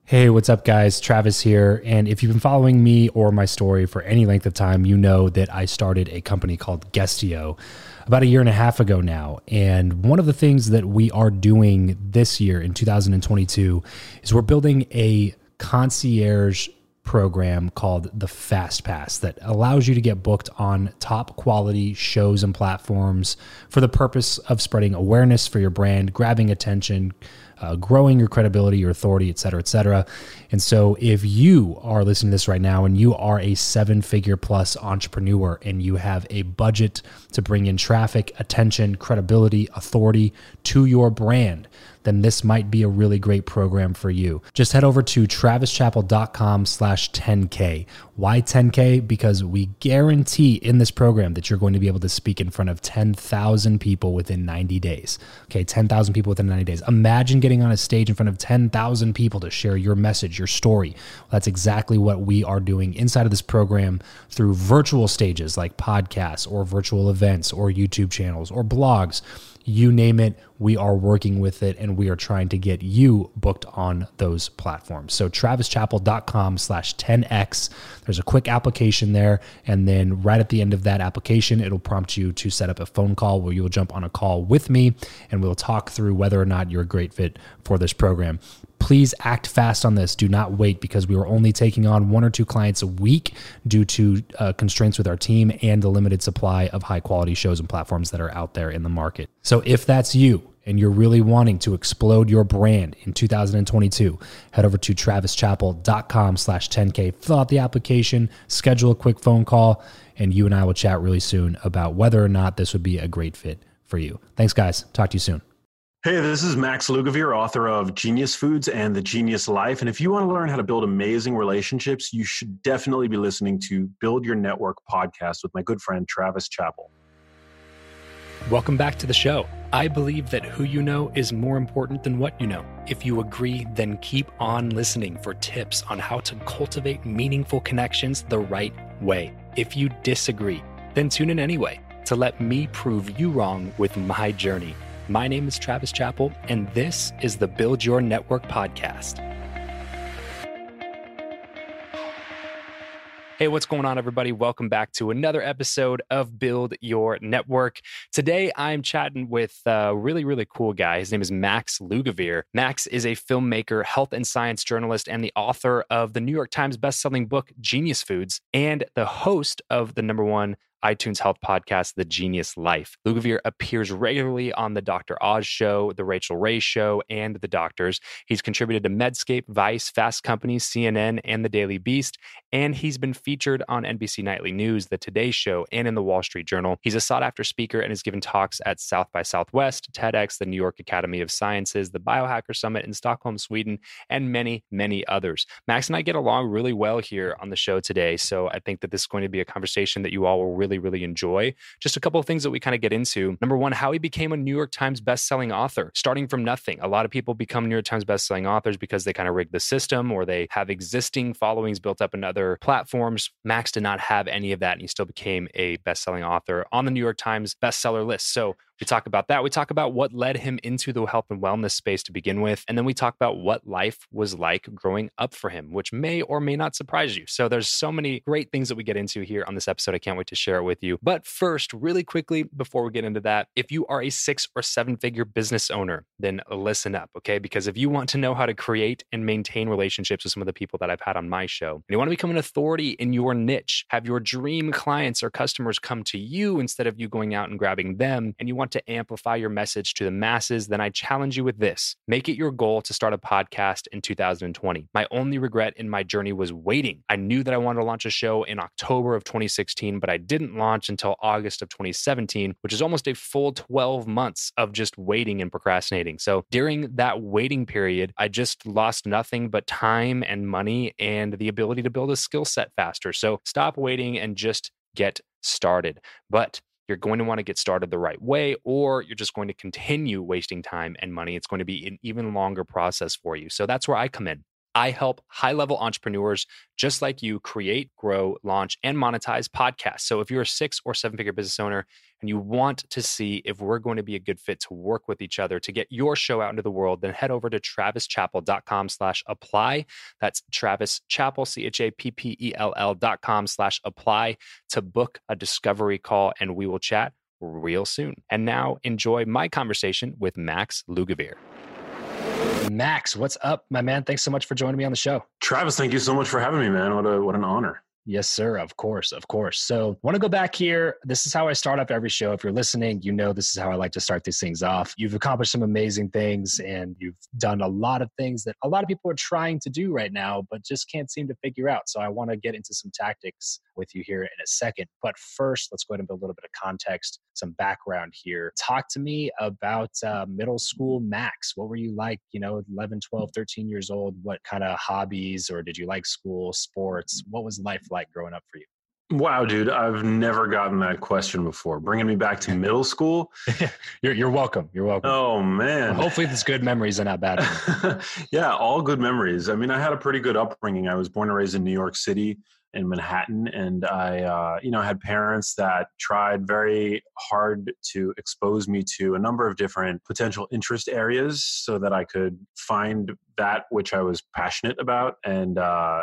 Hey, what's up, guys? Travis here. And if you've been following me or my story for any length of time, you know that I started a company called Guestio about a year and a half ago now. And one of the things that we are doing this year in 2022 is we're building a concierge program called the Fast Pass that allows you to get booked on top quality shows and platforms for the purpose of spreading awareness for your brand, grabbing attention, growing your credibility, your authority, et cetera, et cetera. And so if you are listening to this right now and you are a 7-figure plus entrepreneur and you have a budget to bring in traffic, attention, credibility, authority to your brand, then this might be a really great program for you. Just head over to travischappell.com/10K. Why 10K? Because we guarantee in this program that you're going to be able to speak in front of 10,000 people within 90 days. Okay, 10,000 people within 90 days. Imagine getting on a stage in front of 10,000 people to share your message, your story. Well, that's exactly what we are doing inside of this program through virtual stages like podcasts or virtual events or YouTube channels or blogs. You name it, we are working with it, and we are trying to get you booked on those platforms. So travischappell.com/10X. There's a quick application there, and then right at the end of that application, it'll prompt you to set up a phone call where you'll jump on a call with me, and we'll talk through whether or not you're a great fit for this program. Please act fast on this. Do not wait, because we are only taking on 1 or 2 clients a week due to constraints with our team and the limited supply of high quality shows and platforms that are out there in the market. So if that's you and you're really wanting to explode your brand in 2022, head over to travischappell.com/10K, fill out the application, schedule a quick phone call, and you and I will chat really soon about whether or not this would be a great fit for you. Thanks, guys. Talk to you soon. Hey, this is Max Lugavere, author of Genius Foods and The Genius Life. And if you want to learn how to build amazing relationships, you should definitely be listening to Build Your Network podcast with my good friend, Travis Chappell. Welcome back to the show. I believe that who you know is more important than what you know. If you agree, then keep on listening for tips on how to cultivate meaningful connections the right way. If you disagree, then tune in anyway to let me prove you wrong with my journey. My name is Travis Chappell, and this is the Build Your Network podcast. Hey, what's going on, everybody? Welcome back to another episode of Build Your Network. Today, I'm chatting with a really, really cool guy. His name is Max Lugavere. Max is a filmmaker, health and science journalist, and the author of the New York Times bestselling book, Genius Foods, and the host of the #1 iTunes health podcast, The Genius Life. Lugavere appears regularly on the Dr. Oz Show, The Rachel Ray Show, and The Doctors. He's contributed to Medscape, Vice, Fast Company, CNN, and The Daily Beast, and he's been featured on NBC Nightly News, The Today Show, and in the Wall Street Journal. He's a sought-after speaker and has given talks at South by Southwest, TEDx, the New York Academy of Sciences, the Biohacker Summit in Stockholm, Sweden, and many, many others. Max and I get along really well here on the show today, so I think that this is going to be a conversation that you all will really enjoy. Just a couple of things that we kind of get into. Number one, how he became a New York Times bestselling author, starting from nothing. A lot of people become New York Times bestselling authors because they kind of rig the system or they have existing followings built up in other platforms. Max did not have any of that, and he still became a bestselling author on the New York Times bestseller list. So we talk about that. We talk about what led him into the health and wellness space to begin with. And then we talk about what life was like growing up for him, which may or may not surprise you. So there's so many great things that we get into here on this episode. I can't wait to share it with you. But first, really quickly, before we get into that, if you are a 6 or 7-figure business owner, then listen up, okay? Because if you want to know how to create and maintain relationships with some of the people that I've had on my show, and you want to become an authority in your niche, have your dream clients or customers come to you instead of you going out and grabbing them, and you want to amplify your message to the masses, then I challenge you with this. Make it your goal to start a podcast in 2020. My only regret in my journey was waiting. I knew that I wanted to launch a show in October of 2016, but I didn't launch until August of 2017, which is almost a full 12 months of just waiting and procrastinating. So during that waiting period, I just lost nothing but time and money and the ability to build a skill set faster. So stop waiting and just get started. But you're going to want to get started the right way, or you're just going to continue wasting time and money. It's going to be an even longer process for you. So that's where I come in. I help high-level entrepreneurs just like you create, grow, launch, and monetize podcasts. So if you're a 6 or 7-figure business owner and you want to see if we're going to be a good fit to work with each other to get your show out into the world, then head over to travischappell.com/apply. That's Travis Chappell, CHAPPELL.com/apply to book a discovery call, and we will chat real soon. And now enjoy my conversation with Max Lugavere. Max, what's up, my man? Thanks so much for joining me on the show. Travis, thank you so much for having me, man. What an honor. Yes, sir. Of course. Of course. So I want to go back here. This is how I start up every show. If you're listening, you know this is how I like to start these things off. You've accomplished some amazing things and you've done a lot of things that a lot of people are trying to do right now, but just can't seem to figure out. So I want to get into some tactics with you here in a second. But first, let's go ahead and build a little bit of context, some background here. Talk to me about middle school Max. What were you like, 11, 12, 13 years old? What kind of hobbies, or did you like school, sports? What was life like growing up for you? Wow, dude, I've never gotten that question before. Bringing me back to middle school. You're welcome. You're welcome. Oh, man. Well, hopefully it's good memories and not bad. Yeah, all good memories. I mean, I had a pretty good upbringing. I was born and raised in New York City, in Manhattan, and I had parents that tried very hard to expose me to a number of different potential interest areas so that I could find that which I was passionate about. And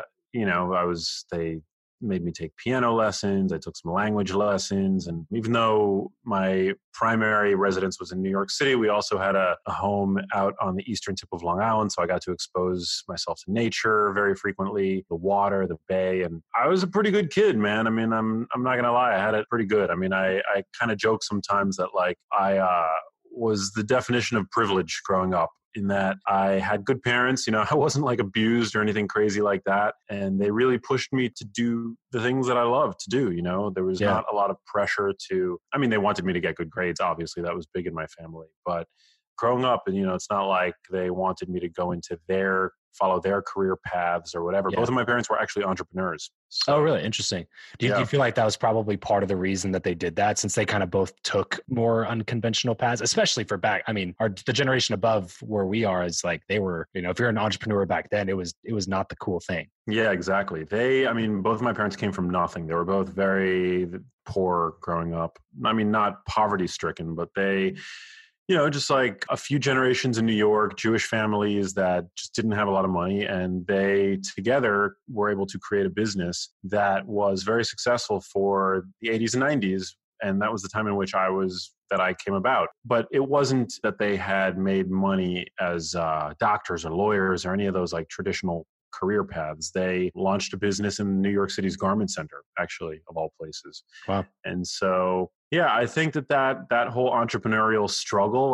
they made me take piano lessons. I took some language lessons. And even though my primary residence was in New York City, we also had a home out on the eastern tip of Long Island. So I got to expose myself to nature very frequently, the water, the bay. And I was a pretty good kid, man. I mean, I'm not going to lie. I had it pretty good. I mean, I kind of joke sometimes that I was the definition of privilege growing up, in that I had good parents. I wasn't abused or anything crazy like that. And they really pushed me to do the things that I love to do. There was not a lot of pressure they wanted me to get good grades. Obviously that was big in my family, but growing up, and it's not like they wanted me to go into follow their career paths or whatever. Yeah. Both of my parents were actually entrepreneurs. So, oh, really? Interesting. Do you feel like that was probably part of the reason that they did that, since they kind of both took more unconventional paths, especially for the generation above where we are is they were, if you're an entrepreneur back then, it was not the cool thing. Yeah, exactly. Both of my parents came from nothing. They were both very poor growing up. Not poverty stricken, but they, just like a few generations in New York, Jewish families that just didn't have a lot of money. And they together were able to create a business that was very successful for the 80s and 90s. And that was the time in which I came about. But it wasn't that they had made money as doctors or lawyers or any of those traditional career paths. They launched a business in New York City's Garment Center, actually, of all places. Wow. And so, yeah, I think that whole entrepreneurial struggle,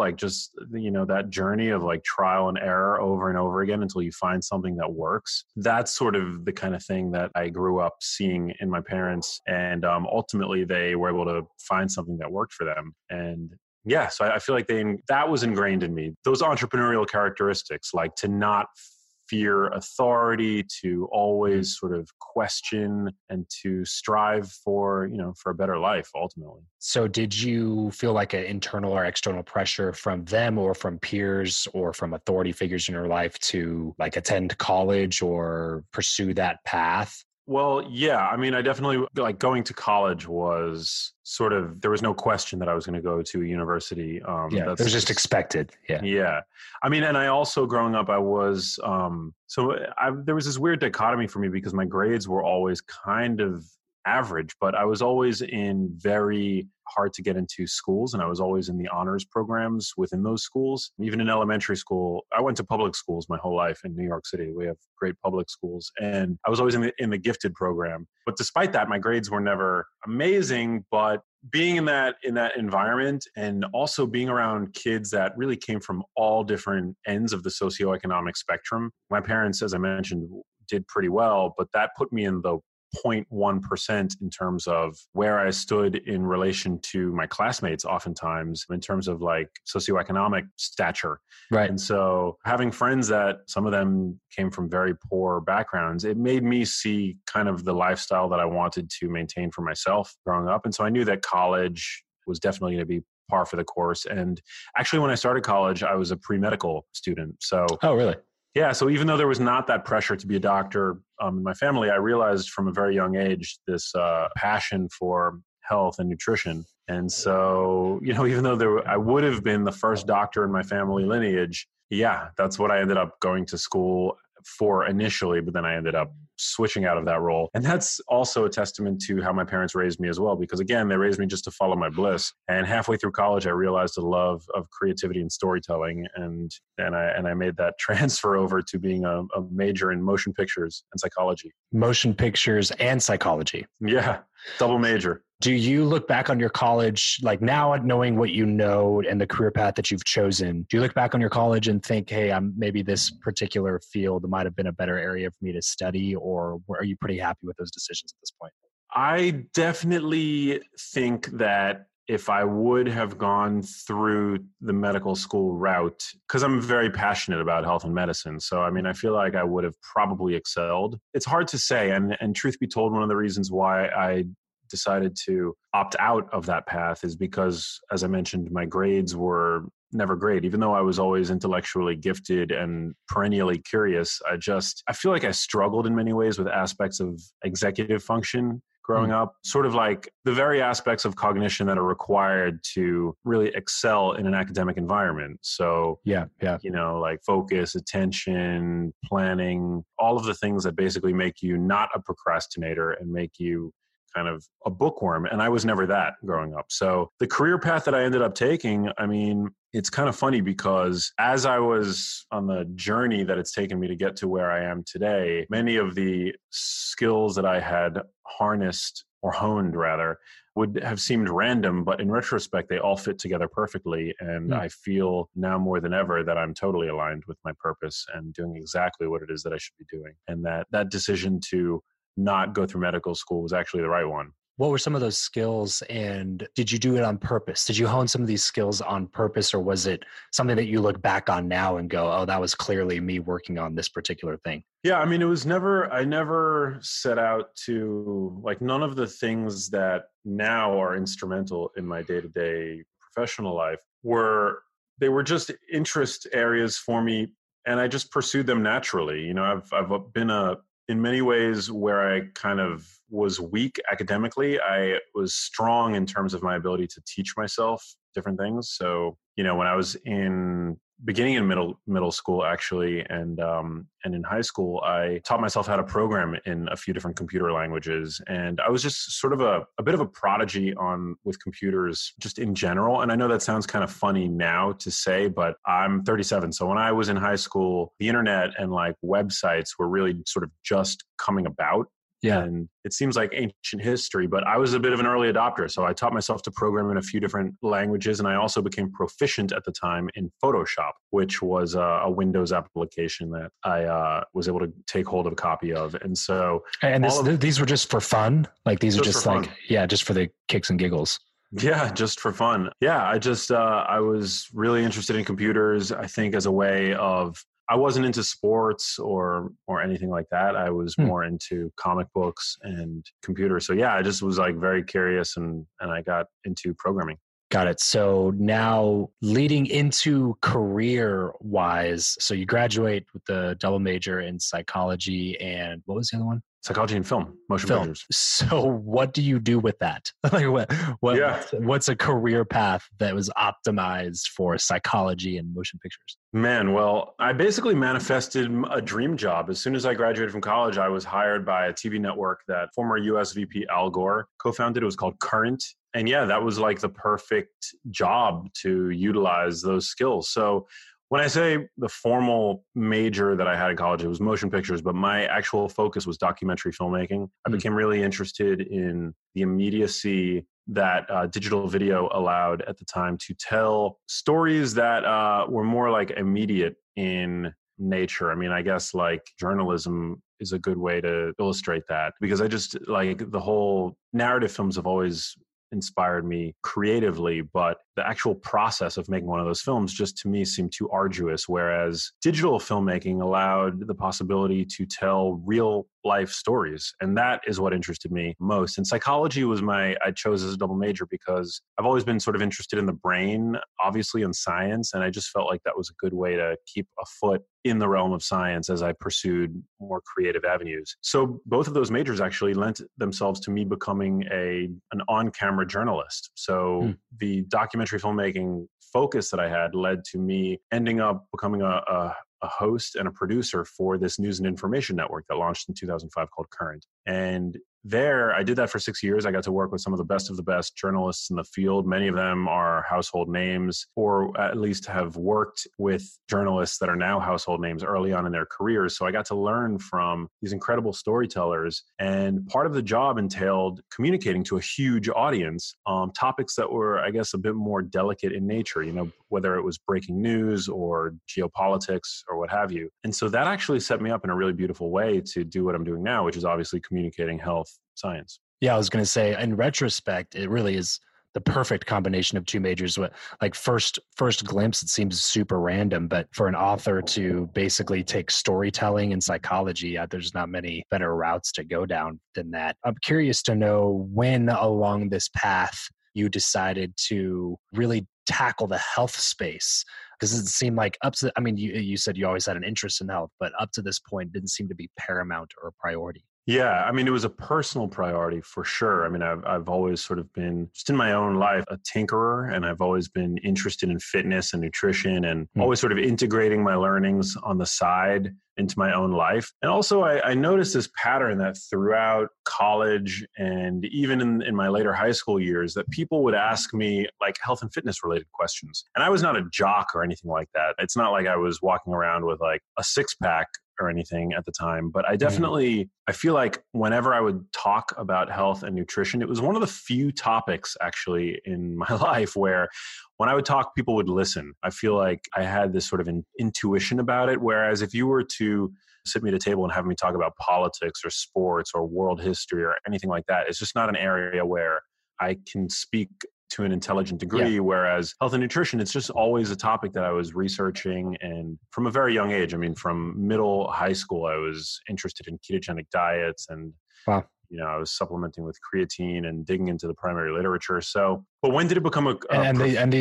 that journey of trial and error over and over again until you find something that works, that's sort of the kind of thing that I grew up seeing in my parents. And ultimately, they were able to find something that worked for them. And yeah, so I feel like that was ingrained in me. Those entrepreneurial characteristics, to not fear authority, to always sort of question and to strive for a better life ultimately. So did you feel like an internal or external pressure from them or from peers or from authority figures in your life to attend college or pursue that path? Well, yeah. I definitely going to college was sort of, there was no question that I was going to go to a university. It was just expected. Yeah. Yeah. And I also growing up, I was, there was this weird dichotomy for me because my grades were always kind of average, but I was always in very hard to get into schools, and I was always in the honors programs within those schools. Even in elementary school, I went to public schools my whole life in New York City. We have great public schools, and I was always in the gifted program. But despite that, my grades were never amazing. But being in that environment, and also being around kids that really came from all different ends of the socioeconomic spectrum. My parents, as I mentioned, did pretty well, but that put me in the 0.1% in terms of where I stood in relation to my classmates, oftentimes in terms of socioeconomic stature. Right. And so having friends that some of them came from very poor backgrounds, it made me see kind of the lifestyle that I wanted to maintain for myself growing up. And so I knew that college was definitely going to be par for the course. And actually, when I started college, I was a pre-medical student. So oh, really? Yeah. So even though there was not that pressure to be a doctor in my family, I realized from a very young age this passion for health and nutrition. And so, even though I would have been the first doctor in my family lineage, yeah, that's what I ended up going to school for initially, but then I ended up switching out of that role. And that's also a testament to how my parents raised me as well, because again, they raised me just to follow my bliss. And halfway through college, I realized a love of creativity and storytelling. And I made that transfer over to being a major in motion pictures and psychology. Motion pictures and psychology. Yeah, double major. Do you look back on your college, like now knowing what you know and the career path that you've chosen, do you look back on your college and think, hey, maybe this particular field might have been a better area for me to study, or are you pretty happy with those decisions at this point? I definitely think that if I would have gone through the medical school route, because I'm very passionate about health and medicine. So, I feel like I would have probably excelled. It's hard to say. And truth be told, one of the reasons why I decided to opt out of that path is because, as I mentioned, my grades were never great. Even though I was always intellectually gifted and perennially curious, I feel like I struggled in many ways with aspects of executive function growing up, sort of like the very aspects of cognition that are required to really excel in an academic environment. So, like focus, attention, planning, all of the things that basically make you not a procrastinator and make you kind of a bookworm. And I was never that growing up. So the career path that I ended up taking, it's kind of funny because as I was on the journey that it's taken me to get to where I am today, many of the skills that I had harnessed or honed rather would have seemed random, but in retrospect, they all fit together perfectly. And I feel now more than ever that I'm totally aligned with my purpose and doing exactly what it is that I should be doing. And that decision to not go through medical school was actually the right one. What were some of those skills, and did you do it on purpose? Did you hone some of these skills on purpose, or was it something that you look back on now and go, oh, that was clearly me working on this particular thing? Yeah, I never set out to, none of the things that now are instrumental in my day-to-day professional life they were just interest areas for me, and I just pursued them naturally. I've been in many ways where I kind of was weak academically, I was strong in terms of my ability to teach myself different things. So, when I was beginning in middle school actually, and in high school, I taught myself how to program in a few different computer languages. And I was just sort of a bit of a prodigy with computers just in general. And I know that sounds kind of funny now to say, but I'm 37. So when I was in high school, the internet and websites were really sort of just coming about. Yeah. And it seems like ancient history, but I was a bit of an early adopter. So I taught myself to program in a few different languages. And I also became proficient at the time in Photoshop, which was a Windows application that I was able to take hold of a copy of. And so... And these were just for fun? These are just just for the kicks and giggles. Yeah, just for fun. Yeah, I was really interested in computers, I think as a way of... I wasn't into sports or anything like that. I was more into comic books and computers. So yeah, I just was very curious and I got into programming. Got it. So now leading into career wise, so you graduate with the double major in psychology and what was the other one? Psychology and motion pictures. So what do you do with that? What's a career path that was optimized for psychology and motion pictures? Man, well, I basically manifested a dream job. As soon as I graduated from college, I was hired by a TV network that former US VP Al Gore co-founded. It was called Current. And yeah, that was the perfect job to utilize those skills. So when I say the formal major that I had in college, it was motion pictures, but my actual focus was documentary filmmaking. I became really interested in the immediacy that digital video allowed at the time to tell stories that were more immediate in nature. I guess journalism is a good way to illustrate that, because I just the whole narrative films have always inspired me creatively, but the actual process of making one of those films just to me seemed too arduous, whereas digital filmmaking allowed the possibility to tell real life stories. And that is what interested me most. And psychology was I chose as a double major because I've always been sort of interested in the brain, obviously in science. And I just felt like that was a good way to keep a foot in the realm of science as I pursued more creative avenues. So both of those majors actually lent themselves to me becoming an on-camera journalist. So the documentary filmmaking focus that I had led to me ending up becoming a host and a producer for this news and information network that launched in 2005 called Current. And there, I did that for 6 years. I got to work with some of the best journalists in the field. Many of them are household names, or at least have worked with journalists that are now household names early on in their careers. So I got to learn from these incredible storytellers. And part of the job entailed communicating to a huge audience topics that were, I guess, a bit more delicate in nature, whether it was breaking news or geopolitics or what have you. And so that actually set me up in a really beautiful way to do what I'm doing now, which is obviously communicating health science. Yeah, I was going to say, in retrospect, it really is the perfect combination of two majors. Like first glimpse, it seems super random, but for an author to basically take storytelling and psychology, there's not many better routes to go down than that. I'm curious to know when along this path you decided to really tackle the health space, because it seemed like you said you always had an interest in health, but up to this point didn't seem to be paramount or a priority. Yeah, it was a personal priority for sure. I've always sort of been, just in my own life, a tinkerer, and I've always been interested in fitness and nutrition and always sort of integrating my learnings on the side into my own life. And also I noticed this pattern that throughout college and even in my later high school years, that people would ask me like health and fitness related questions. And I was not a jock or anything like that. It's not like I was walking around with like a six pack or anything at the time, but I definitely, I feel like whenever I would talk about health and nutrition, it was one of the few topics actually in my life where when I would talk, people would listen. I feel like I had this sort of intuition about it. Whereas if you were to sit me at a table and have me talk about politics or sports or world history or anything like that, it's just not an area where I can speak to an intelligent degree. Yeah. Whereas health and nutrition, it's just always a topic that I was researching. And from a very young age, from middle high school, I was interested in ketogenic diets and, I was supplementing with creatine and digging into the primary literature. So, but when did it become and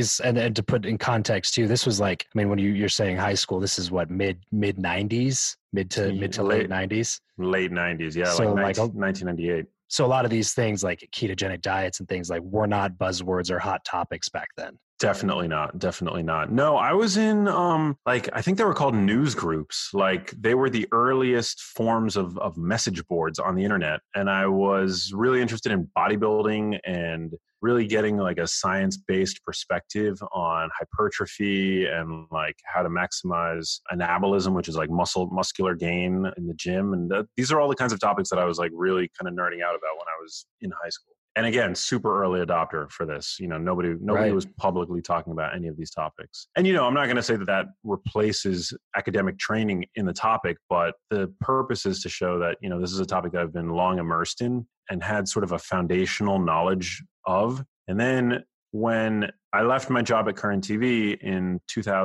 to put in context too, this was like, when you're saying high school, this is what, mid 90s, mid to late 90s? Late 90s. Yeah. So like 1998. So a lot of these things like ketogenic diets and things like were not buzzwords or hot topics back then. Definitely not. Definitely not. No, I was in, I think they were called news groups. Like they were the earliest forms of message boards on the internet. And I was really interested in bodybuilding and really getting like a science-based perspective on hypertrophy and like how to maximize anabolism, which is like muscular gain in the gym. And these are all the kinds of topics that I was like really kind of nerding out about when I was in high school. And again, super early adopter for this. Nobody right. was publicly talking about any of these topics. And, I'm not going to say that replaces academic training in the topic, but the purpose is to show that, this is a topic that I've been long immersed in and had sort of a foundational knowledge of. And then when I left my job at Current TV in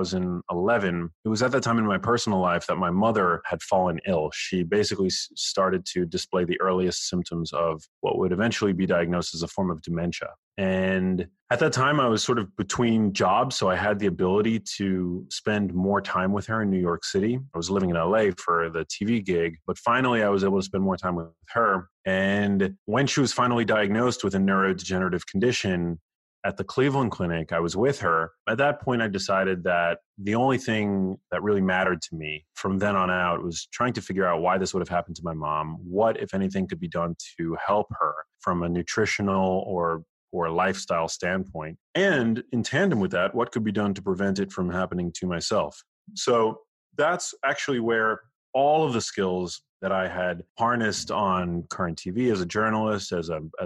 2011, it was at that time in my personal life that my mother had fallen ill. She basically started to display the earliest symptoms of what would eventually be diagnosed as a form of dementia. And at that time, I was sort of between jobs, so I had the ability to spend more time with her in New York City. I was living in LA for the TV gig, but finally I was able to spend more time with her. And when she was finally diagnosed with a neurodegenerative condition, at the Cleveland Clinic, I was with her. At that point, I decided that the only thing that really mattered to me from then on out was trying to figure out why this would have happened to my mom. What, if anything, could be done to help her from a nutritional or lifestyle standpoint? And in tandem with that, what could be done to prevent it from happening to myself? So that's actually where all of the skills that I had harnessed on Current TV as a journalist, as a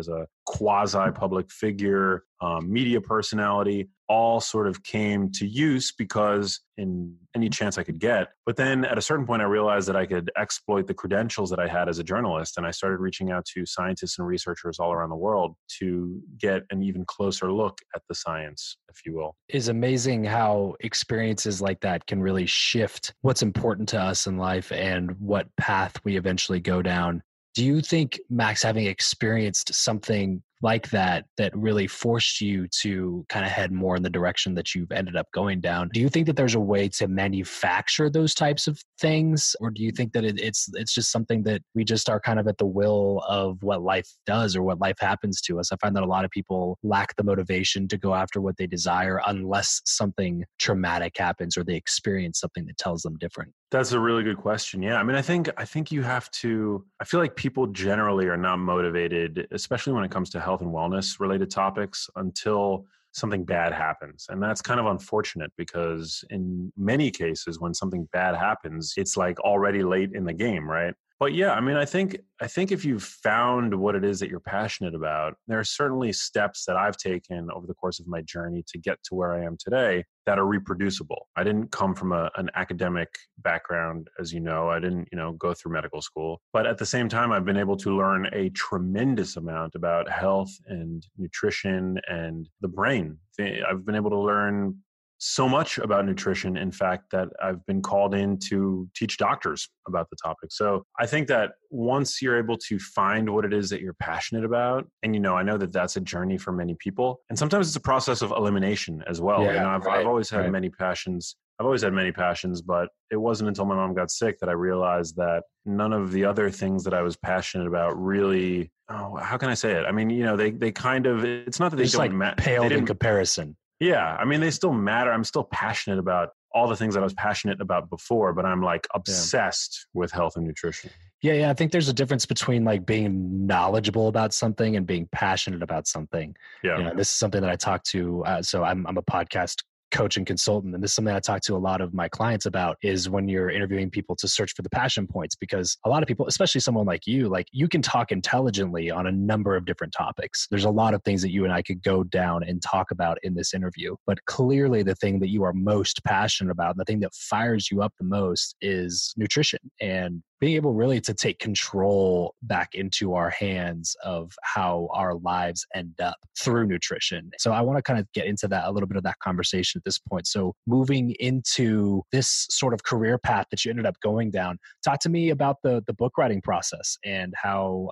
quasi-public figure, media personality, all sort of came to use because in any chance I could get. But then at a certain point, I realized that I could exploit the credentials that I had as a journalist. And I started reaching out to scientists and researchers all around the world to get an even closer look at the science, if you will. It's amazing how experiences like that can really shift what's important to us in life and what path we eventually go down. Do you think, Max, having experienced something like that really forced you to kind of head more in the direction that you've ended up going down, do you think that there's a way to manufacture those types of things? Or do you think that it's just something that we just are kind of at the will of what life does or what life happens to us? I find that a lot of people lack the motivation to go after what they desire unless something traumatic happens or they experience something that tells them different. That's a really good question. Yeah. I mean, I think you have to, I feel like people generally are not motivated, especially when it comes to health and wellness related topics, until something bad happens. And that's kind of unfortunate because in many cases, when something bad happens, it's like already late in the game, right? But yeah, I mean, I think if you've found what it is that you're passionate about, there are certainly steps that I've taken over the course of my journey to get to where I am today that are reproducible. I didn't come from an academic background, as you know. I didn't, go through medical school. But at the same time, I've been able to learn a tremendous amount about health and nutrition and the brain. I've been able to learn so much about nutrition, in fact, that I've been called in to teach doctors about the topic. So I think that once you're able to find what it is that you're passionate about, and I know that that's a journey for many people, and sometimes it's a process of elimination as well. Yeah, I've always had many passions. I've always had many passions, but it wasn't until my mom got sick that I realized that none of the other things that I was passionate about really, how can I say it? I mean, they kind of, it's not that they just don't like paled in comparison. Yeah. I mean, they still matter. I'm still passionate about all the things that I was passionate about before, but I'm like obsessed with health and nutrition. Yeah. I think there's a difference between like being knowledgeable about something and being passionate about something. Yeah. This is something that I talk to. So I'm a podcast coach and consultant. And this is something I talk to a lot of my clients about, is when you're interviewing people to search for the passion points, because a lot of people, especially someone like you can talk intelligently on a number of different topics. There's a lot of things that you and I could go down and talk about in this interview, but clearly the thing that you are most passionate about and the thing that fires you up the most is nutrition and being able really to take control back into our hands of how our lives end up through nutrition. So I want to kind of get into that, a little bit of that conversation at this point. So moving into this sort of career path that you ended up going down, talk to me about the book writing process and how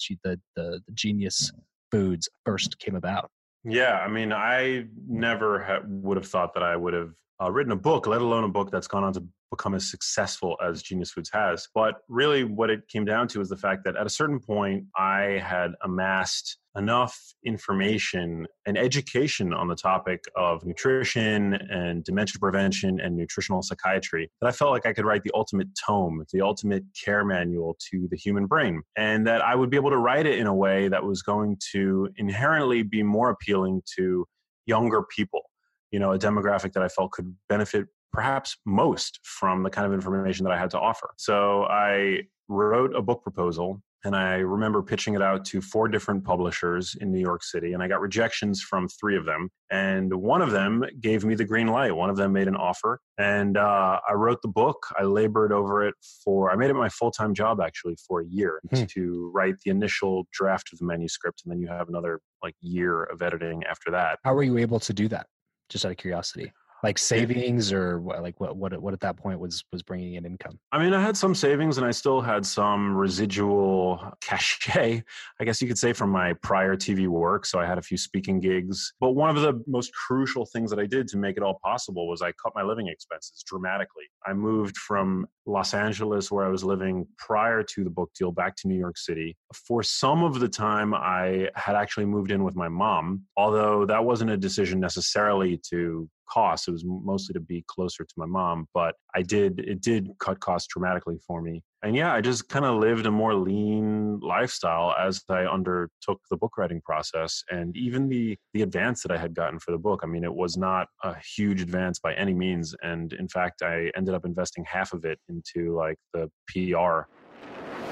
the Genius Foods first came about. Yeah, I mean, I never would have thought that I would have written a book, let alone a book that's gone on to become as successful as Genius Foods has. But really what it came down to is the fact that at a certain point, I had amassed enough information and education on the topic of nutrition and dementia prevention and nutritional psychiatry that I felt like I could write the ultimate tome, the ultimate care manual to the human brain, and that I would be able to write it in a way that was going to inherently be more appealing to younger people, a demographic that I felt could benefit perhaps most from the kind of information that I had to offer. So I wrote a book proposal, and I remember pitching it out to 4 different publishers in New York City, and I got rejections from 3 of them. And one of them gave me the green light. One of them made an offer, and I wrote the book. I labored over it I made it my full-time job actually for a year to write the initial draft of the manuscript, and then you have another year of editing after that. How were you able to do that? Just out of curiosity. Like savings, or what at that point was bringing in income? I mean, I had some savings and I still had some residual cachet, I guess you could say, from my prior TV work. So I had a few speaking gigs. But one of the most crucial things that I did to make it all possible was I cut my living expenses dramatically. I moved from Los Angeles, where I was living prior to the book deal, back to New York City. For some of the time, I had actually moved in with my mom, although that wasn't a decision necessarily to cost. It was mostly to be closer to my mom, but it did cut costs dramatically for me. And yeah, I just kind of lived a more lean lifestyle as I undertook the book writing process. And even the advance that I had gotten for the book, I mean, it was not a huge advance by any means. And in fact, I ended up investing half of it into the PR.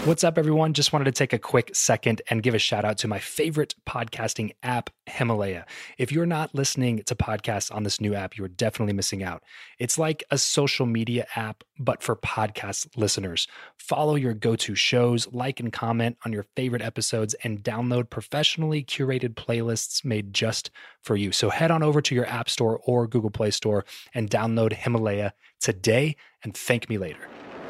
What's up, everyone? Just wanted to take a quick second and give a shout out to my favorite podcasting app, Himalaya. If you're not listening to podcasts on this new app, you're definitely missing out. It's like a social media app, but for podcast listeners. Follow your go-to shows, like and comment on your favorite episodes, and download professionally curated playlists made just for you. So head on over to your App Store or Google Play Store and download Himalaya today, and thank me later.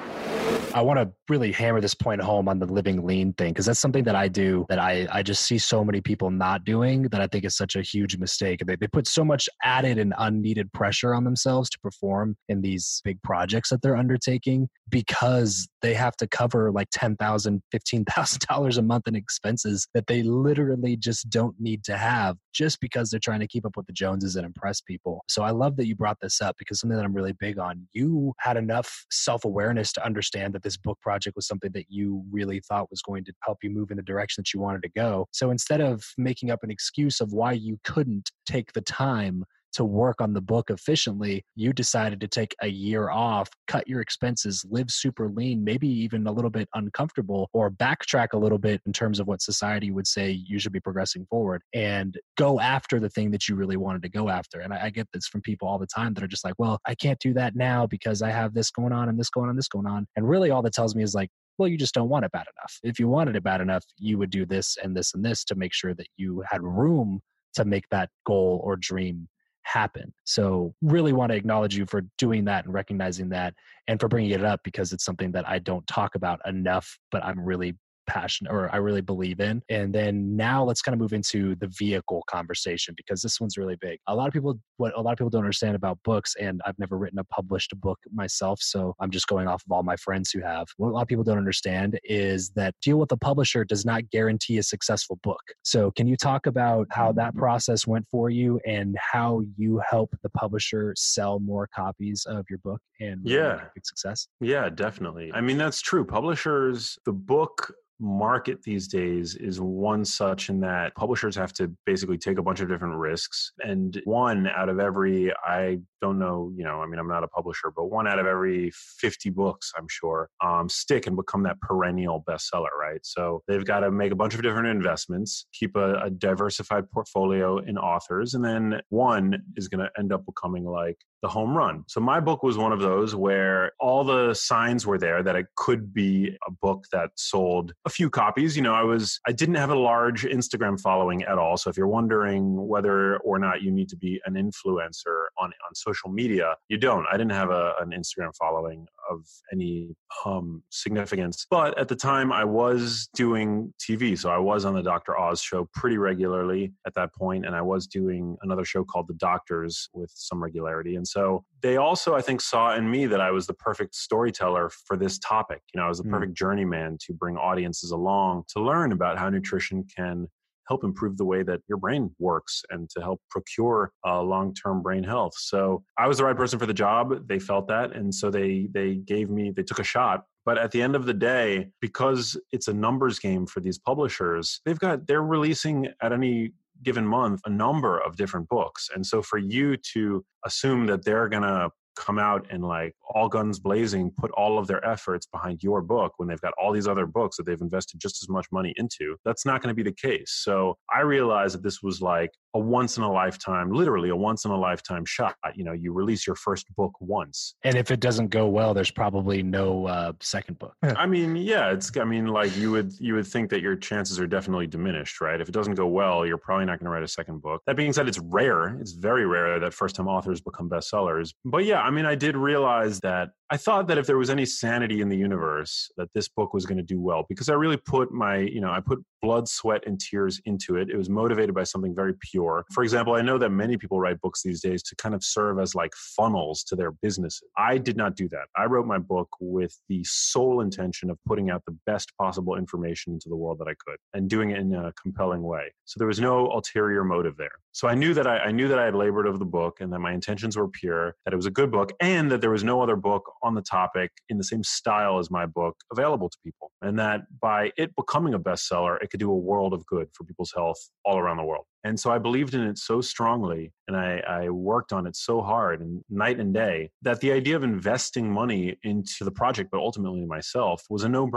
I want to really hammer this point home on the living lean thing, because that's something that I do that I just see so many people not doing that I think is such a huge mistake. They put so much added and unneeded pressure on themselves to perform in these big projects that they're undertaking because they have to cover like $10,000, $15,000 a month in expenses that they literally just don't need to have just because they're trying to keep up with the Joneses and impress people. So I love that you brought this up because something that I'm really big on. You had enough self-awareness to understand that this book project was something that you really thought was going to help you move in the direction that you wanted to go. So instead of making up an excuse of why you couldn't take the time to work on the book efficiently, you decided to take a year off, cut your expenses, live super lean, maybe even a little bit uncomfortable, or backtrack a little bit in terms of what society would say you should be progressing forward, and go after the thing that you really wanted to go after. And I get this from people all the time that are just like, well, I can't do that now because I have this going on and this going on, this going on. And really all that tells me is like, well, you just don't want it bad enough. If you wanted it bad enough, you would do this and this and this to make sure that you had room to make that goal or dream happen. So really want to acknowledge you for doing that and recognizing that, and for bringing it up, because it's something that I don't talk about enough, but I'm really passionate, or I really believe in. And then now let's kind of move into the vehicle conversation, because this one's really big. What a lot of people don't understand about books, and I've never written a published book myself, so I'm just going off of all my friends who have. What a lot of people don't understand is that deal with a publisher does not guarantee a successful book. So can you talk about how that process went for you and how you help the publisher sell more copies of your book and make a big success? Yeah, definitely. I mean, that's true. Publishers, the book market these days is one such in that publishers have to basically take a bunch of different risks. And one out of every, I don't know, I mean, I'm not a publisher, but one out of every 50 books, I'm sure, stick and become that perennial bestseller, right? So they've got to make a bunch of different investments, keep a diversified portfolio in authors, and then one is going to end up becoming like the home run. So my book was one of those where all the signs were there that it could be a book that sold a few copies. I didn't have a large Instagram following at all. So if you're wondering whether or not you need to be an influencer on social media, you don't. I didn't have an Instagram following of any significance. But at the time I was doing TV. So I was on the Dr. Oz show pretty regularly at that point. And I was doing another show called The Doctors with some regularity. And so they also, I think, saw in me that I was the perfect storyteller for this topic. I was the perfect journeyman to bring audiences along to learn about how nutrition can help improve the way that your brain works and to help procure long-term brain health. So I was the right person for the job. They felt that. And so they took a shot. But at the end of the day, because it's a numbers game for these publishers, they're releasing at any given month a number of different books. And so for you to assume that they're going to come out and like all guns blazing, put all of their efforts behind your book when they've got all these other books that they've invested just as much money into, that's not going to be the case. So I realized that this was like a once in a lifetime, literally a once in a lifetime shot. You release your first book once. And if it doesn't go well, there's probably no second book. I mean, yeah, like you would think that your chances are definitely diminished, right? If it doesn't go well, you're probably not going to write a second book. That being said, it's rare. It's very rare that first-time authors become bestsellers. But yeah, I mean, I did realize that I thought that if there was any sanity in the universe, that this book was going to do well, because I really put I put blood, sweat, and tears into it. It was motivated by something very pure. For example, I know that many people write books these days to kind of serve as like funnels to their businesses. I did not do that. I wrote my book with the sole intention of putting out the best possible information into the world that I could, and doing it in a compelling way. So there was no ulterior motive there. So I knew that I had labored over the book, and that my intentions were pure, that it was a good book, and that there was no other book on the topic in the same style as my book available to people. And that by it becoming a bestseller, it could do a world of good for people's health all around the world. And so I believed in it so strongly, and I worked on it so hard and night and day, that the idea of investing money into the project, but ultimately myself, was a no-brainer.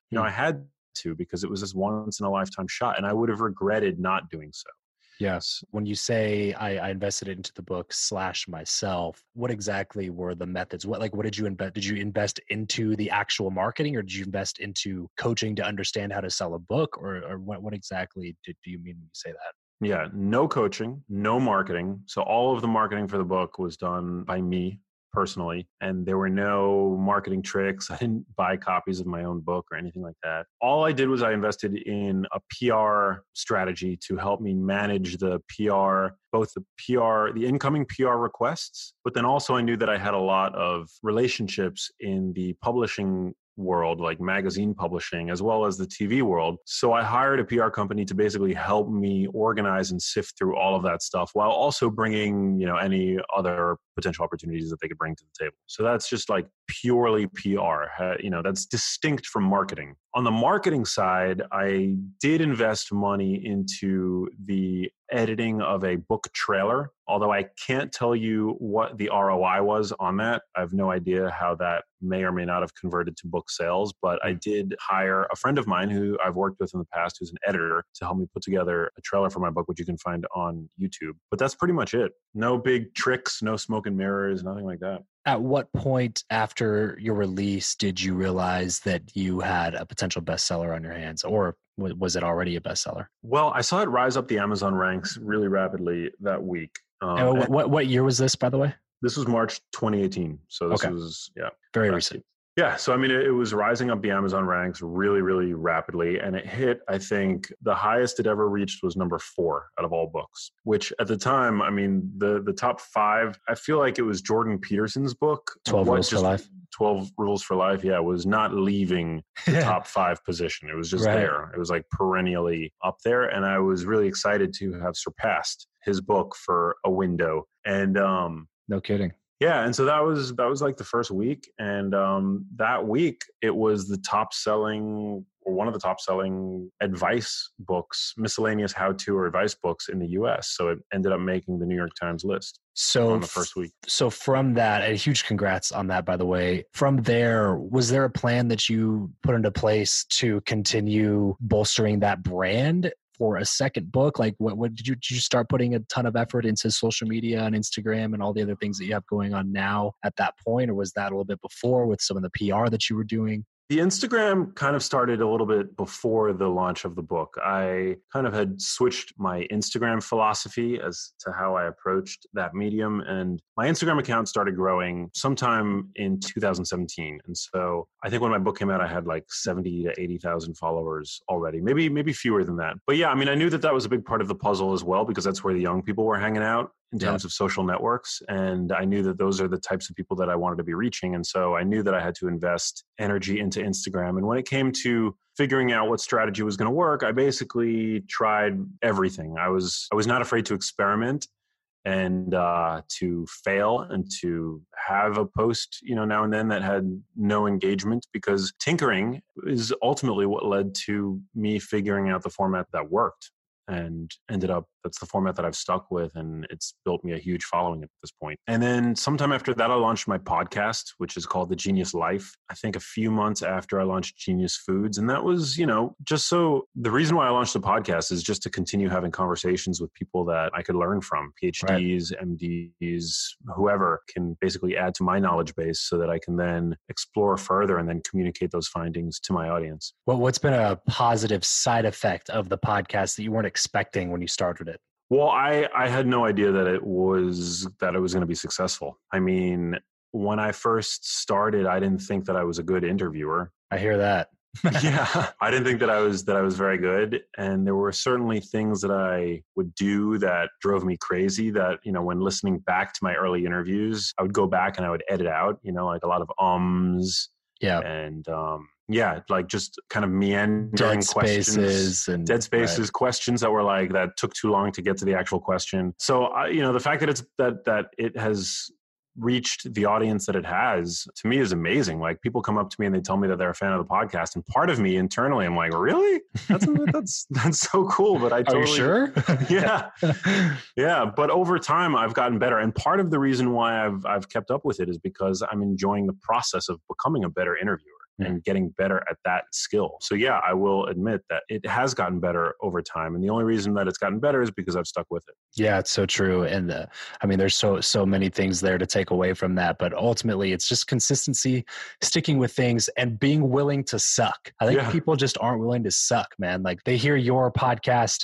I had to, because it was this once in a lifetime shot, and I would have regretted not doing so. Yes. When you say I invested into the book / myself, what exactly were the methods? What did you invest? Did you invest into the actual marketing, or did you invest into coaching to understand how to sell a book, or what exactly do you mean when you say that? Yeah, no coaching, no marketing. So all of the marketing for the book was done by me personally, and there were no marketing tricks. I didn't buy copies of my own book or anything like that. All I did was I invested in a PR strategy to help me manage the PR, both the incoming PR requests, but then also I knew that I had a lot of relationships in the publishing world, like magazine publishing, as well as the TV world. So I hired a PR company to basically help me organize and sift through all of that stuff, while also bringing, any other potential opportunities that they could bring to the table. So that's just like purely PR. That's distinct from marketing. On the marketing side, I did invest money into the editing of a book trailer, although I can't tell you what the ROI was on that. I have no idea how that may or may not have converted to book sales, but I did hire a friend of mine who I've worked with in the past, who's an editor, to help me put together a trailer for my book, which you can find on YouTube. But that's pretty much it. No big tricks, no smoke and mirrors, nothing like that. At what point after your release did you realize that you had a potential bestseller on your hands, or was it already a bestseller? Well, I saw it rise up the Amazon ranks really rapidly that week. What year was this, by the way? This was March 2018. So this was, very recent. Yeah. So, it was rising up the Amazon ranks really, really rapidly. And it hit, I think, the highest it ever reached was number 4 out of all books, which at the time, the top 5, I feel like it was Jordan Peterson's book. 12 Rules for Life. 12 Rules for Life. Yeah. Was not leaving the top 5 position. It was just there. It was like perennially up there. And I was really excited to have surpassed his book for a window. And, no kidding. Yeah, and so that was like the first week, and that week it was the top selling, or one of the top selling advice books, miscellaneous how-to or advice books in the U.S. So it ended up making the New York Times list on the first week. So from that, and huge congrats on that, by the way. From there, was there a plan that you put into place to continue bolstering that brand for a second book? Like, what did you start putting a ton of effort into social media and Instagram and all the other things that you have going on now at that point? Or was that a little bit before with some of the PR that you were doing? The Instagram kind of started a little bit before the launch of the book. I kind of had switched my Instagram philosophy as to how I approached that medium. And my Instagram account started growing sometime in 2017. And so I think when my book came out, I had like 70 to 80,000 followers already, maybe fewer than that. But yeah, I knew that was a big part of the puzzle as well, because that's where the young people were hanging out in terms of social networks. And I knew that those are the types of people that I wanted to be reaching. And so I knew that I had to invest energy into Instagram. And when it came to figuring out what strategy was going to work, I basically tried everything. I was not afraid to experiment and to fail and to have a post, now and then that had no engagement, because tinkering is ultimately what led to me figuring out the format that worked. And ended up, that's the format that I've stuck with, and it's built me a huge following at this point. And then sometime after that, I launched my podcast, which is called The Genius Life. I think a few months after I launched Genius Foods. And that was, just so the reason why I launched the podcast is just to continue having conversations with people that I could learn from, PhDs, right, MDs, whoever can basically add to my knowledge base so that I can then explore further and then communicate those findings to my audience. Well, what's been a positive side effect of the podcast that you weren't expecting when you started it? Well, I had no idea that it was going to be successful. When I first started, I didn't think that I was a good interviewer. I hear that. Yeah, I didn't think that I was very good, and there were certainly things that I would do that drove me crazy. That when listening back to my early interviews, I would go back and I would edit out, like a lot of ums. Yeah, and like just kind of meandering questions, dead spaces, right, questions that were like that took too long to get to the actual question. So the fact that it has reached the audience that it has, to me, is amazing. Like, people come up to me and they tell me that they're a fan of the podcast, and part of me internally, I'm like, really? That's so cool. But I totally, are you sure? yeah. But over time, I've gotten better, and part of the reason why I've kept up with it is because I'm enjoying the process of becoming a better interviewer. and getting better at that skill. So yeah, I will admit that it has gotten better over time. And the only reason that it's gotten better is because I've stuck with it. Yeah, it's so true. And I mean, there's so many things there to take away from that. But ultimately, it's just consistency, sticking with things, and being willing to suck. I think people just aren't willing to suck, man. Like they hear your podcast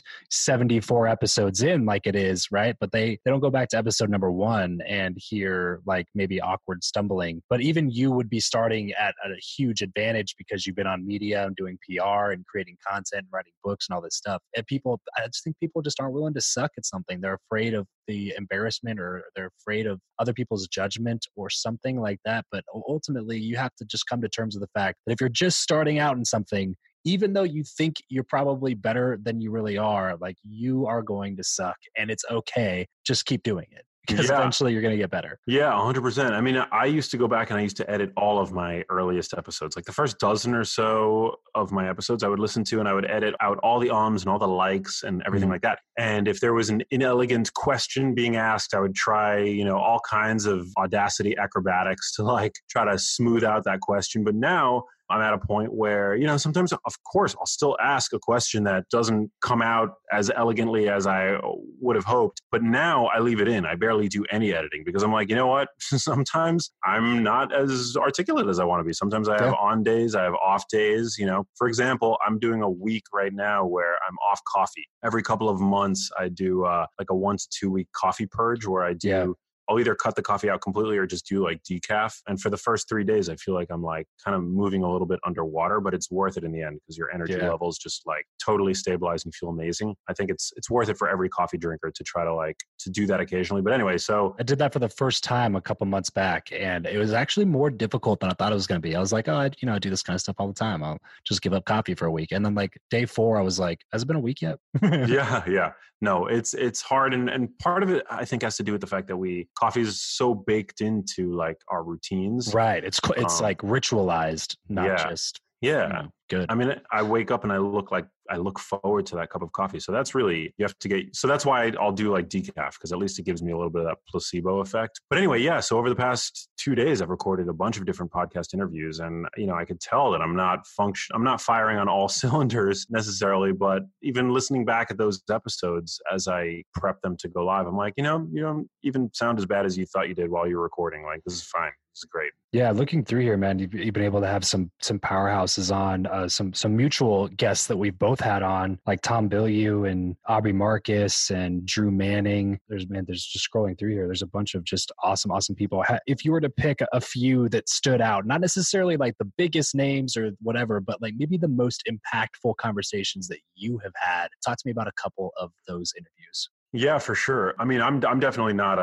74 episodes in like it is, right? But they don't go back to episode number 1 and hear like maybe awkward stumbling. But even you would be starting at a huge advantage because you've been on media and doing PR and creating content, writing books and all this stuff. And I just think people just aren't willing to suck at something. They're afraid of the embarrassment, or they're afraid of other people's judgment or something like that. But ultimately, you have to just come to terms with the fact that if you're just starting out in something, even though you think you're probably better than you really are, like you are going to suck, and it's okay. Just keep doing it. Because eventually you're going to get better. Yeah, 100%. I mean, I used to go back and I used to edit all of my earliest episodes. Like the first dozen or so of my episodes I would listen to, and I would edit out all the ums and all the likes and everything like that. And if there was an inelegant question being asked, I would try, all kinds of Audacity acrobatics to like try to smooth out that question. But now I'm at a point where, sometimes, of course, I'll still ask a question that doesn't come out as elegantly as I would have hoped. But now I leave it in. I barely do any editing because I'm like, you know what? Sometimes I'm not as articulate as I want to be. Sometimes I have on days, I have off days. For example, I'm doing a week right now where I'm off coffee. Every couple of months, I do like a 1 to 2 week coffee purge where I do I'll either cut the coffee out completely or just do like decaf. And for the first 3 days, I feel like I'm like kind of moving a little bit underwater, but it's worth it in the end because your energy levels just like totally stabilize and you feel amazing. I think it's worth it for every coffee drinker to try to do that occasionally. But anyway, so I did that for the first time a couple months back, and it was actually more difficult than I thought it was going to be. I was like, I do this kind of stuff all the time. I'll just give up coffee for a week. And then like day 4, I was like, has it been a week yet? Yeah. No, it's hard. And part of it, I think, has to do with the fact that coffee is so baked into like our routines. Right. It's like ritualized, not just good. I mean, I wake up and I look forward to that cup of coffee. So that's really, so that's why I'll do like decaf, because at least it gives me a little bit of that placebo effect. But anyway, so over the past 2 days, I've recorded a bunch of different podcast interviews, and I could tell that I'm not firing on all cylinders necessarily, but even listening back at those episodes as I prep them to go live, I'm like, you don't even sound as bad as you thought you did while you were recording. Like, this is fine. This is great. Yeah, looking through here, man, you've been able to have some powerhouses on, some mutual guests that we've both had on, like Tom Bilyeu and Aubrey Marcus and Drew Manning. There's just scrolling through here, there's a bunch of just awesome people. If you were to pick a few that stood out, not necessarily like the biggest names or whatever, but like maybe the most impactful conversations that you have had, talk to me about a couple of those interviews. Yeah, for sure. I mean, I'm definitely not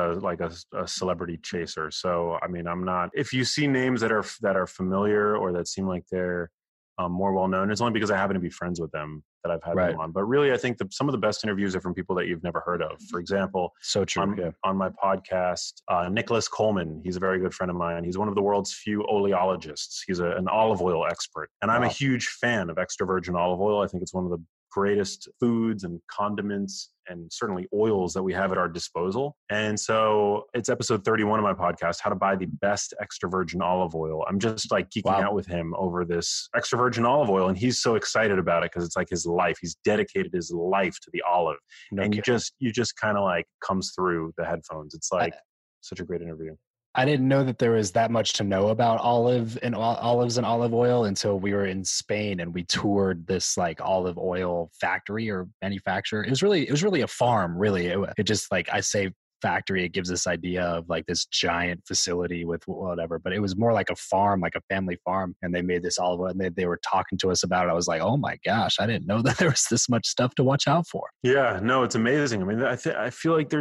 a celebrity chaser. So, I mean, I'm not. If you see names that are familiar or that seem like they're more well known, it's only because I happen to be friends with them that I've had them on. But really, I think some of the best interviews are from people that you've never heard of. For example, so true. On my podcast, Nicholas Coleman, he's a very good friend of mine. He's one of the world's few oleologists. He's an olive oil expert, and I'm a huge fan of extra virgin olive oil. I think it's one of the greatest foods and condiments and certainly oils that we have at our disposal. And so it's episode 31 of my podcast, How to Buy the Best Extra Virgin Olive Oil. I'm just like geeking out with him over this extra virgin olive oil. And he's so excited about it because it's like his life. He's dedicated his life to the olive. You just kind of like comes through the headphones. It's like such a great interview. I didn't know that there was that much to know about olives and olive oil until we were in Spain and we toured this like olive oil factory or manufacturer. It was really a farm, really. It just, like I say factory, it gives this idea of like this giant facility with whatever, but it was more like a farm, like a family farm. And they made this olive oil and they were talking to us about it. I was like, oh my gosh, I didn't know that there was this much stuff to watch out for. Yeah, no, it's amazing. I mean, I feel like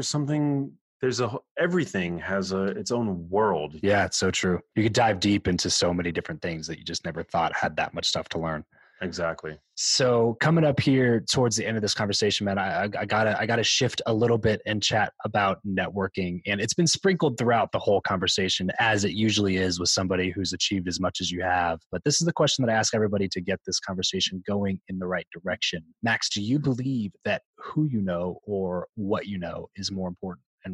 everything has its own world. Yeah, it's so true. You could dive deep into so many different things that you just never thought had that much stuff to learn. Exactly. So coming up here towards the end of this conversation, man, I gotta shift a little bit and chat about networking. And it's been sprinkled throughout the whole conversation, as it usually is with somebody who's achieved as much as you have. But this is the question that I ask everybody to get this conversation going in the right direction. Max, do you believe that who you know or what you know is more important, and why?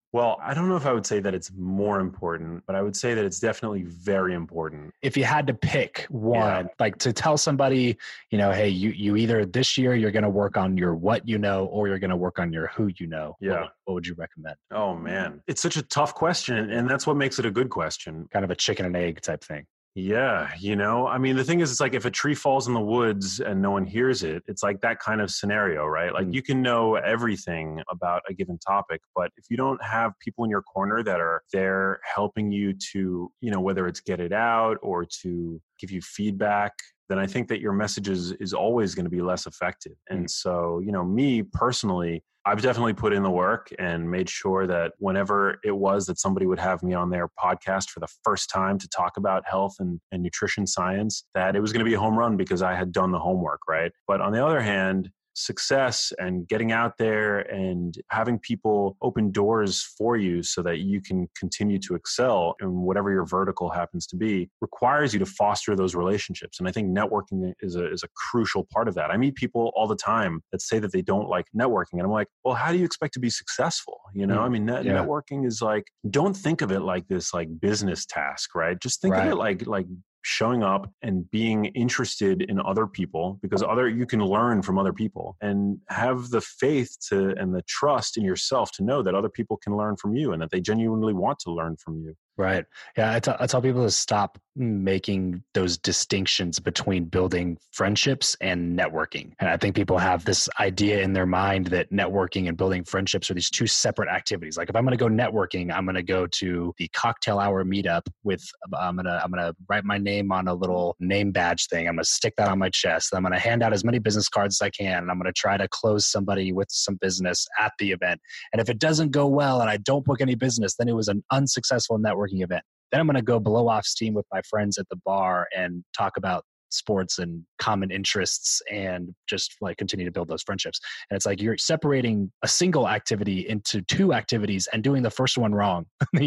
Well, I don't know if I would say that it's more important, but I would say that it's definitely very important. If you had to pick one, like to tell somebody, hey, you either this year you're going to work on your what you know, or you're going to work on your who you know. Yeah. What would you recommend? Oh man, it's such a tough question, and that's what makes it a good question. Kind of a chicken and egg type thing. Yeah, I mean, the thing is, it's like if a tree falls in the woods and no one hears it, it's like that kind of scenario, right? Like you can know everything about a given topic, but if you don't have people in your corner that are there helping you to, whether it's get it out or to give you feedback, then I think that your message is always going to be less effective. And so, me personally, I've definitely put in the work and made sure that whenever it was that somebody would have me on their podcast for the first time to talk about health and nutrition science, that it was going to be a home run because I had done the homework, right? But on the other hand, success and getting out there and having people open doors for you so that you can continue to excel in whatever your vertical happens to be requires you to foster those relationships. And I think networking is a crucial part of that. I meet people all the time that say that they don't like networking. And I'm like, well, how do you expect to be successful? I mean, networking is like, don't think of it like this, like business task, right? Just think of it like showing up and being interested in other people, because you can learn from other people, and have the faith and the trust in yourself to know that other people can learn from you and that they genuinely want to learn from you. Right. Yeah. I tell people to stop making those distinctions between building friendships and networking. And I think people have this idea in their mind that networking and building friendships are these two separate activities. Like if I'm going to go networking, I'm going to go to the cocktail hour meetup I'm going to write my name on a little name badge thing. I'm going to stick that on my chest. I'm going to hand out as many business cards as I can. And I'm going to try to close somebody with some business at the event. And if it doesn't go well and I don't book any business, then it was an unsuccessful networking event. Then I'm going to go blow off steam with my friends at the bar and talk about sports and common interests and just like continue to build those friendships. And it's like you're separating a single activity into two activities and doing the first one wrong.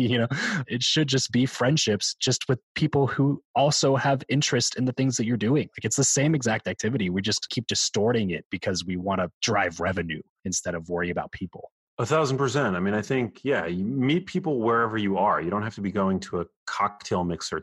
It should just be friendships just with people who also have interest in the things that you're doing. Like it's the same exact activity. We just keep distorting it because we want to drive revenue instead of worry about people. 1,000%. I mean, I think, you meet people wherever you are. You don't have to be going to a cocktail mixer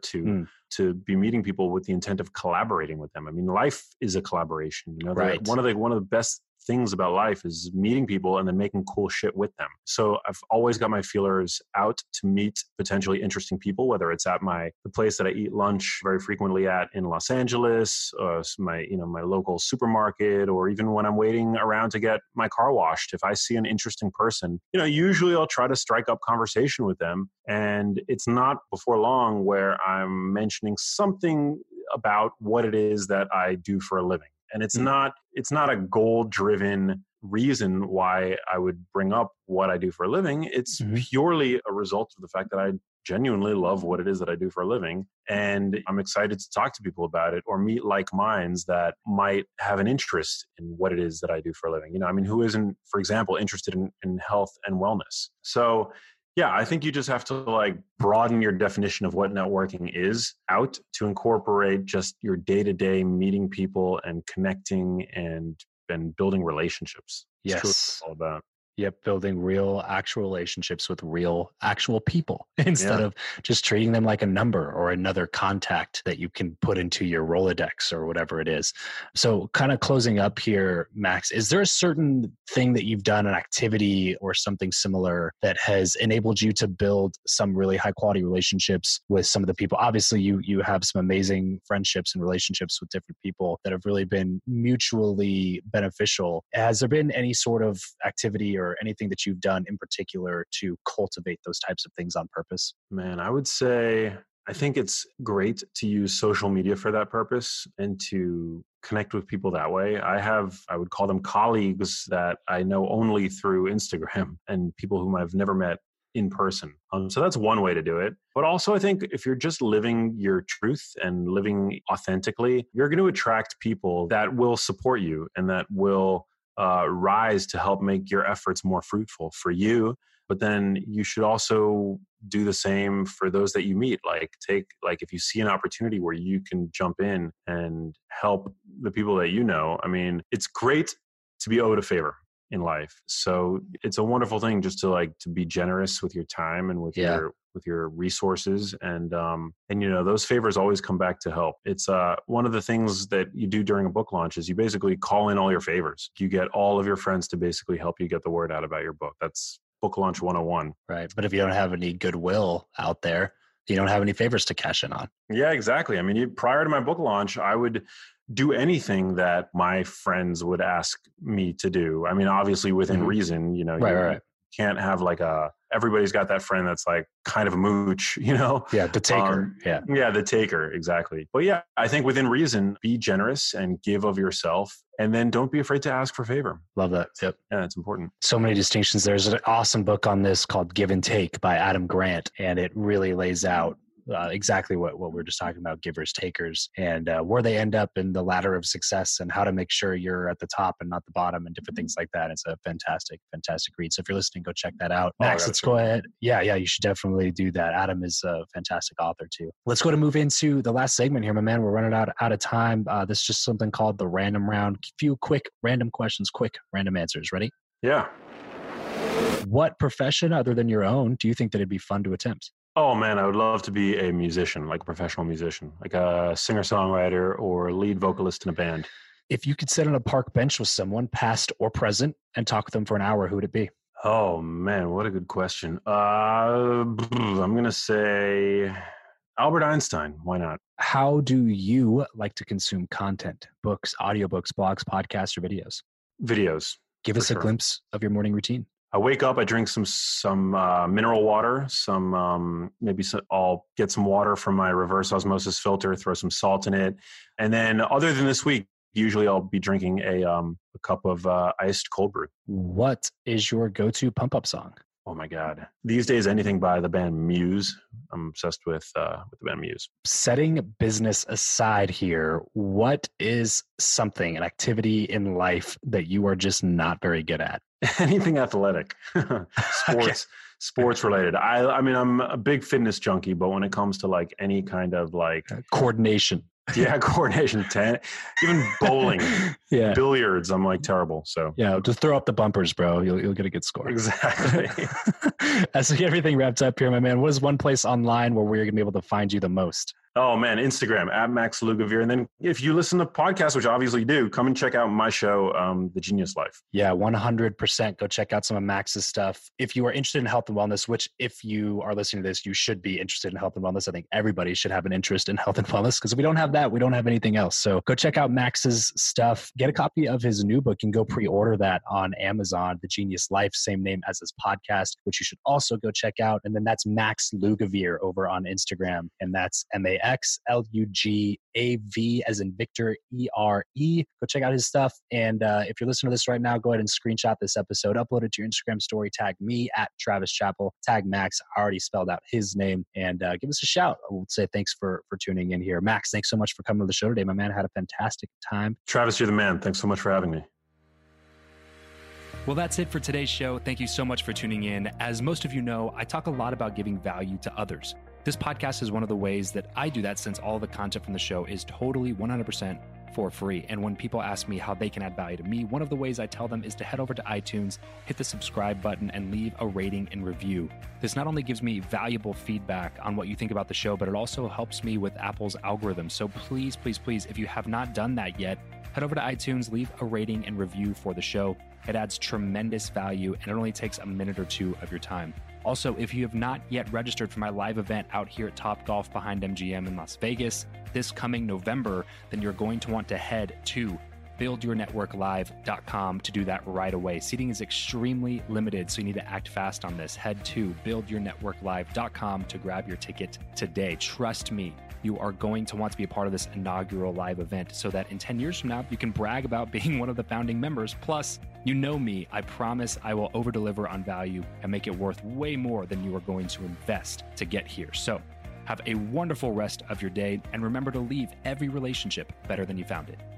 to be meeting people with the intent of collaborating with them. I mean, life is a collaboration. Right. One of the best things about life is meeting people and then making cool shit with them. So I've always got my feelers out to meet potentially interesting people, whether it's at the place that I eat lunch very frequently at in Los Angeles, my local supermarket, or even when I'm waiting around to get my car washed. If I see an interesting person, usually I'll try to strike up conversation with them. And it's not before long where I'm mentioning something about what it is that I do for a living. And it's not a goal-driven reason why I would bring up what I do for a living. It's purely a result of the fact that I genuinely love what it is that I do for a living. And I'm excited to talk to people about it or meet like minds that might have an interest in what it is that I do for a living. Who isn't, for example, interested in health and wellness? So yeah, I think you just have to broaden your definition of what networking is out to incorporate just your day-to-day meeting people and connecting and building relationships. Yes. It's all about. Yep, building real, actual relationships with real, actual people instead of just treating them like a number or another contact that you can put into your Rolodex or whatever it is. So kind of closing up here, Max, is there a certain thing that you've done, an activity or something similar that has enabled you to build some really high quality relationships with some of the people? Obviously, you have some amazing friendships and relationships with different people that have really been mutually beneficial. Has there been any sort of activity or anything that you've done in particular to cultivate those types of things on purpose? Man, I would say I think it's great to use social media for that purpose and to connect with people that way. I would call them colleagues that I know only through Instagram and people whom I've never met in person. So that's one way to do it. But also I think if you're just living your truth and living authentically, you're going to attract people that will support you and that will rise to help make your efforts more fruitful for you. But then you should also do the same for those that you meet. If you see an opportunity where you can jump in and help the people that you know, it's great to be owed a favor. in life. So it's a wonderful thing just to be generous with your time and with your resources. And those favors always come back to help. It's one of the things that you do during a book launch is you basically call in all your favors. You get all of your friends to basically help you get the word out about your book. That's book launch 101. Right. But if you don't have any goodwill out there, you don't have any favors to cash in on. Yeah, exactly. I mean, prior to my book launch, I would do anything that my friends would ask me to do. I mean, obviously within reason, Right. Can't have everybody's got that friend that's kind of a mooch, Yeah, the taker. Yeah, the taker, exactly. But yeah, I think within reason, be generous and give of yourself, and then don't be afraid to ask for favor. Love that. Yep. Yeah, it's important. So many distinctions. There's an awesome book on this called Give and Take by Adam Grant, and it really lays out exactly what we're just talking about, givers, takers, and where they end up in the ladder of success and how to make sure you're at the top and not the bottom and different things like that. It's a fantastic read. So if you're listening, go check that out. Max, let's go ahead. Yeah, you should definitely do that. Adam is a fantastic author too. Let's go to move into the last segment here, my man. We're running out of time. This is just something called the random round. Few quick random questions, quick random answers. Ready? Yeah. What profession other than your own do you think that it'd be fun to attempt? Oh man, I would love to be a musician, like a professional musician, like a singer-songwriter or lead vocalist in a band. If you could sit on a park bench with someone, past or present, and talk with them for an hour, who would it be? Oh man, what a good question. I'm going to say Albert Einstein. Why not? How do you like to consume content? Books, audiobooks, blogs, podcasts, or videos? Videos. Give us a glimpse of your morning routine. I wake up, I drink some mineral water, I'll get some water from my reverse osmosis filter, throw some salt in it. And then other than this week, usually I'll be drinking a cup of iced cold brew. What is your go-to pump-up song? Oh my God. These days, anything by the band Muse. I'm obsessed with the band Muse. Setting business aside here, what is something, an activity in life that you are just not very good at? Anything athletic, sports related. I mean, I'm a big fitness junkie, but when it comes to any kind of coordination. Yeah, coordination, even bowling, billiards, I'm terrible. So yeah, just throw up the bumpers, bro. You'll get a good score. Exactly. As we get everything wrapped up here, my man, what is one place online where we're going to be able to find you the most? Oh man, Instagram @Max Lugavere. And then if you listen to podcasts, which obviously do, come and check out my show, The Genius Life. Yeah, 100%. Go check out some of Max's stuff. If you are interested in health and wellness, which if you are listening to this, you should be interested in health and wellness. I think everybody should have an interest in health and wellness because if we don't have that, we don't have anything else. So go check out Max's stuff. Get a copy of his new book and go pre-order that on Amazon, The Genius Life, same name as his podcast, which you should also go check out. And then that's Max Lugavere over on Instagram. And that's MAXLUGAV as in Victor ERE. Go check out his stuff. And if you're listening to this right now, go ahead and screenshot this episode, upload it to your Instagram story, tag me @TravisChappell, tag Max. I already spelled out his name, and give us a shout. I will say thanks for tuning in here. Max, thanks so much for coming to the show today, my man. I had a fantastic time. Travis, you're the man. Thanks so much for having me. Well, that's it for today's show. Thank you so much for tuning in. As most of you know, I talk a lot about giving value to others. This podcast is one of the ways that I do that since all the content from the show is totally 100% for free. And when people ask me how they can add value to me, one of the ways I tell them is to head over to iTunes, hit the subscribe button, and leave a rating and review. This not only gives me valuable feedback on what you think about the show, but it also helps me with Apple's algorithm. So please, please, please, if you have not done that yet, head over to iTunes, leave a rating and review for the show. It adds tremendous value, and it only takes a minute or two of your time. Also, if you have not yet registered for my live event out here at Topgolf behind MGM in Las Vegas this coming November, then you're going to want to head to buildyournetworklive.com to do that right away. Seating is extremely limited, so you need to act fast on this. Head to buildyournetworklive.com to grab your ticket today. Trust me, you are going to want to be a part of this inaugural live event so that in 10 years from now, you can brag about being one of the founding members. Plus, you know me, I promise I will over-deliver on value and make it worth way more than you are going to invest to get here. So have a wonderful rest of your day, and remember to leave every relationship better than you found it.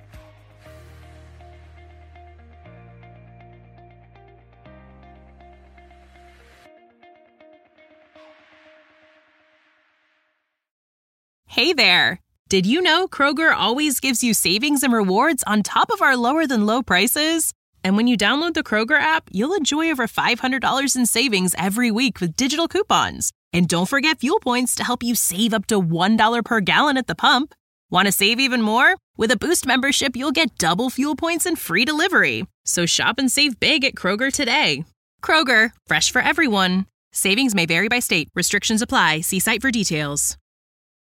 Hey there! Did you know Kroger always gives you savings and rewards on top of our lower-than-low prices? And when you download the Kroger app, you'll enjoy over $500 in savings every week with digital coupons. And don't forget Fuel Points to help you save up to $1 per gallon at the pump. Want to save even more? With a Boost membership, you'll get double fuel points and free delivery. So shop and save big at Kroger today. Kroger, fresh for everyone. Savings may vary by state. Restrictions apply. See site for details.